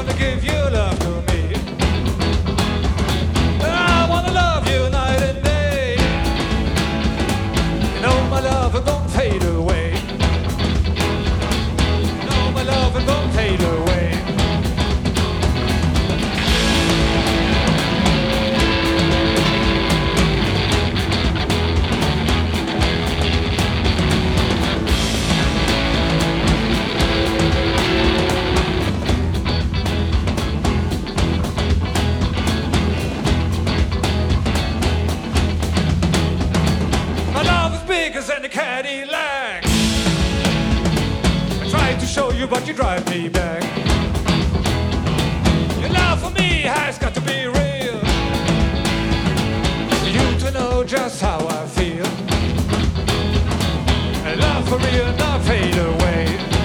gonna give your love to me. I wanna love you night and day. You know my love it won't fade away. You know my love it won't fade away. And a Cadillac. I tried to show you, but you drive me back. Your love for me has got to be real. For you to know just how I feel. And love for real, not fade away.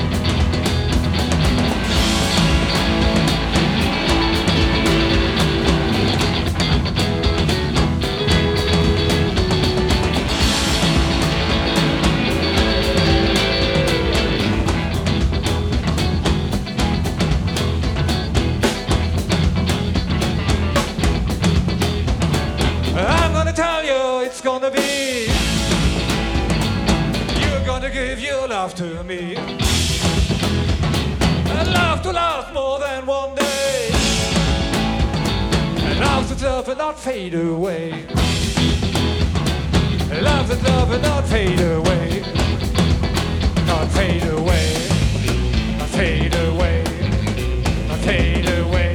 Tell you it's gonna be. You're gonna give your love to me. And love to last more than one day. And love to love and not fade away. And love to love and not fade away. Not fade away. Not fade away. Not fade away.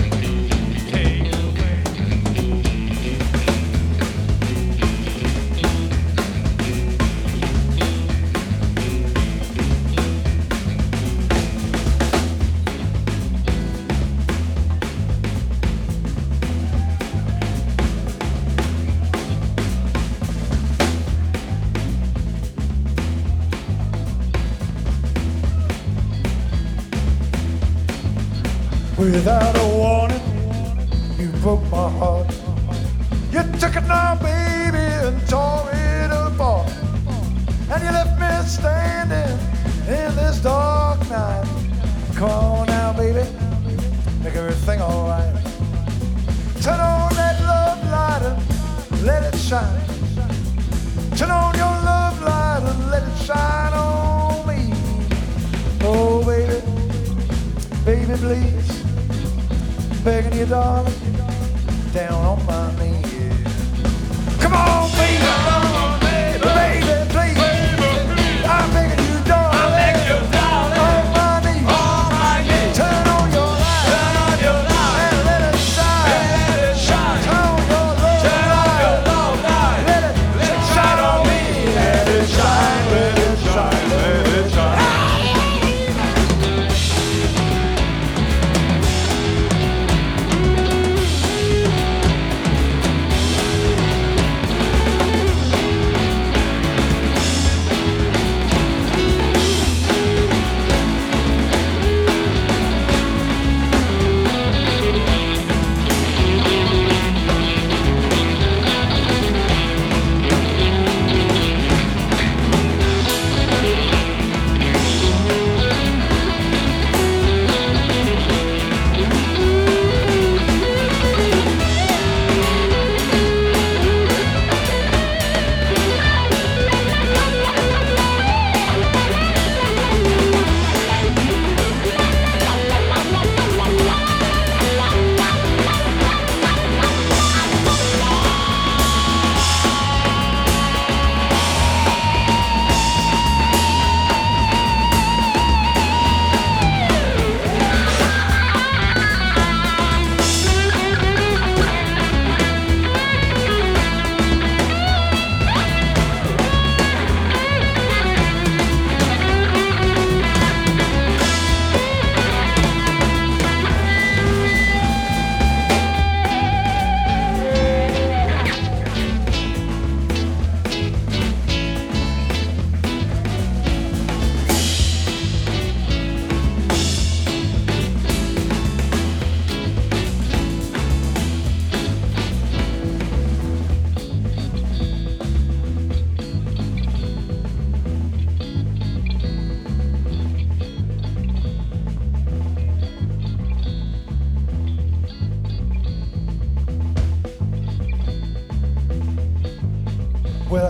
Without a warning, you broke my heart. You took it now, baby, and tore it apart. And you left me standing in this dark night. Come on now, baby, make everything alright. Turn on that love light and let it shine. Turn on your love light and let it shine on me. Oh, baby, baby, please. Begging you, darling, down on my knees. Come on, baby, baby, please. I'm begging you, darling, on my knees. Turn on your light, and let it shine. Turn on your love light, let it shine on me. Let it shine, let it shine, let it shine.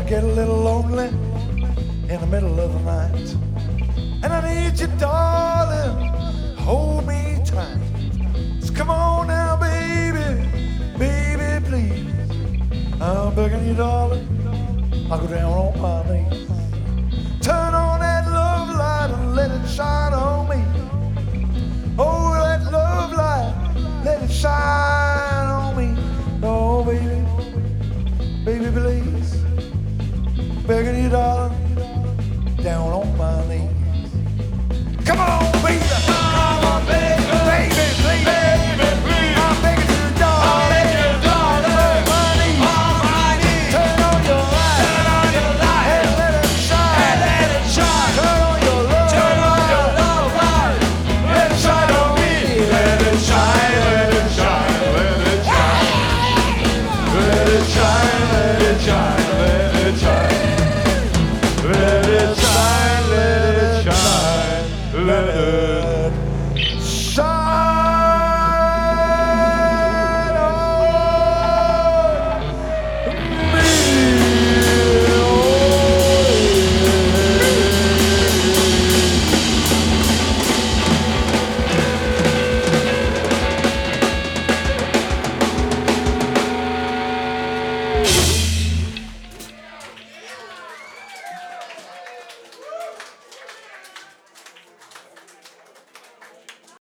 get a little lonely in the middle of the night, and I need you, darling, hold me tight. So come on now, baby, baby, please. I'm begging you, darling, I'll go down on my knees. Turn on that love light and let it shine on